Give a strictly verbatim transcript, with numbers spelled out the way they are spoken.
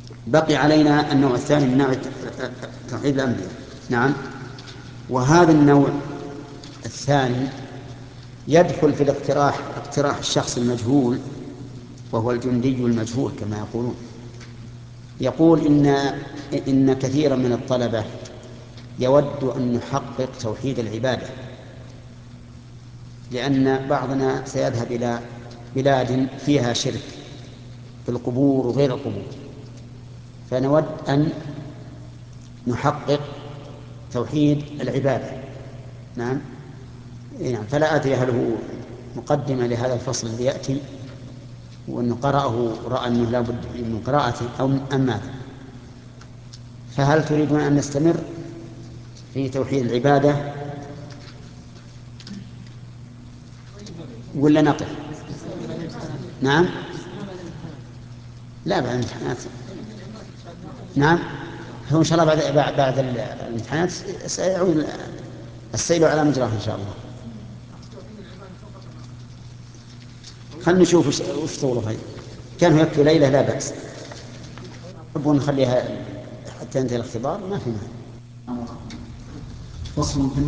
بقي علينا النوع الثاني من نوع توحيد الأنبياء. نعم. وهذا النوع الثاني يدخل في الاقتراح، اقتراح الشخص المجهول، وهو الجندي المجهول كما يقولون. يقول إن إن كثيرا من الطلبة يود أن نحقق توحيد العبادة، لأن بعضنا سيذهب إلى بلاد فيها شرك في القبور وغير القبور، فنود أن نحقق توحيد العبادة. نعم. نعم. فلا أدري هل هو مقدمة لهذا الفصل الذي يأتي وأنه قرأه رأى أنه لا بد من قراءته أو أم ماذا؟ فهل تريدون أن نستمر في توحيد العبادة ولا نقف؟ نعم. لا، بعد الامتحانات. نعم. هو إن شاء الله بعد بعد, بعد الامتحانات سيعود السيل على مجراه إن شاء الله. خلنا نشوف وش وش طوله. هاي كان هو يكفي ليلة لا بأس. نبغى نخليها حتى ينتهي الاختبار ما في مانع. فصل